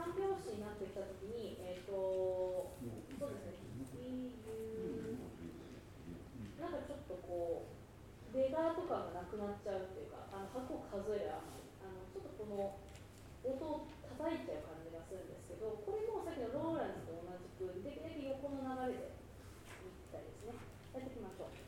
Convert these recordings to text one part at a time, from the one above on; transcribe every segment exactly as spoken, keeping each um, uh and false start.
三拍子になってきたときに、えっ、ー、と、そうですね、なんかちょっとこう、レガーとかがなくなっちゃうっていうか、あの拍を数えるあの、ちょっとこの音を叩いちゃう感じがするんですけど、これもさっきのローランスと同じく、できるだけ横の流れでいきたいですね。やっていきましょう。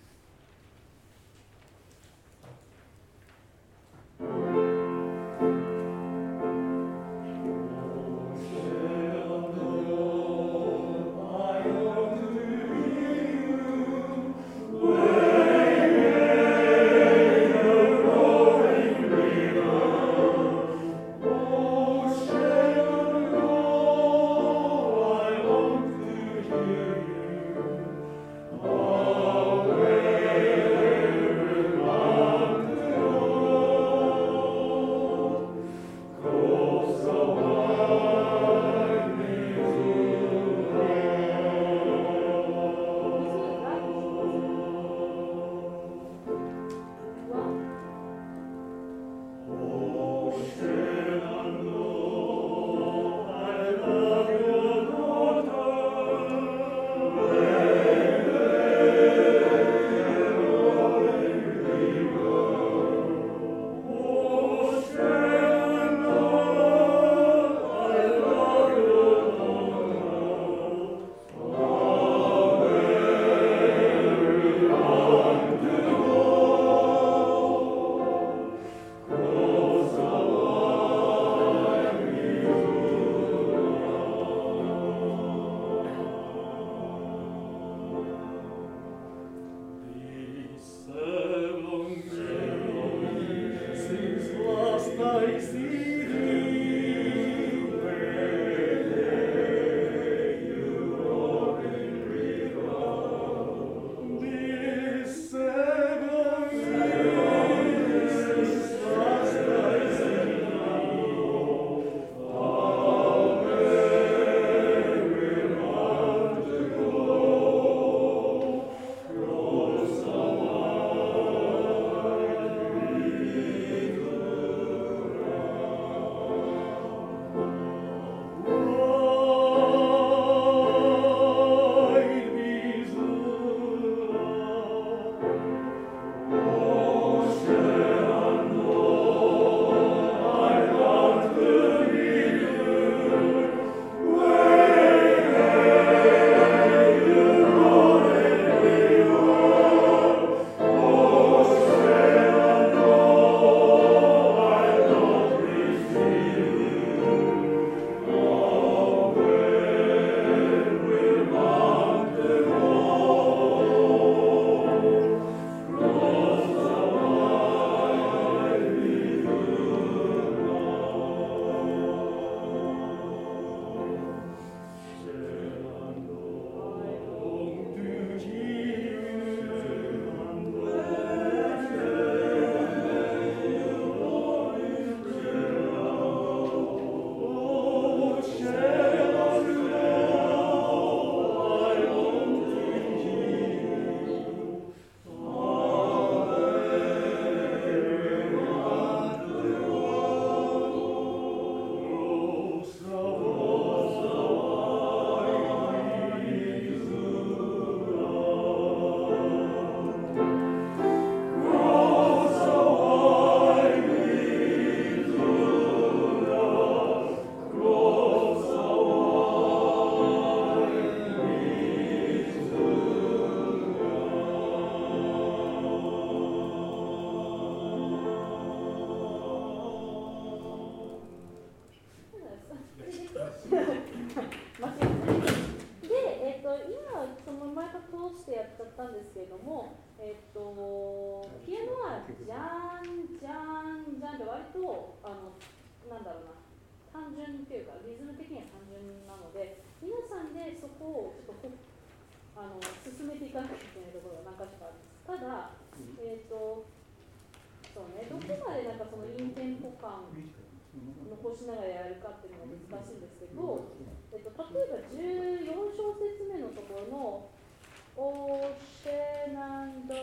残しながらやるかっていうのが難しいんですけど、えっと、例えばじゅうよん小節目のところのオシェナンド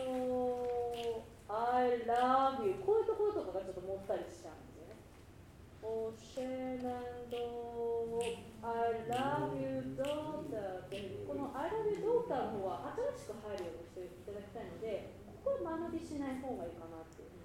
I love you こういうところとかがちょっともったりしちゃうんですよね。オシェナンドターの方は新しく入るようにしていただきたいので、ここは間延びしない方がいいかなっていうふう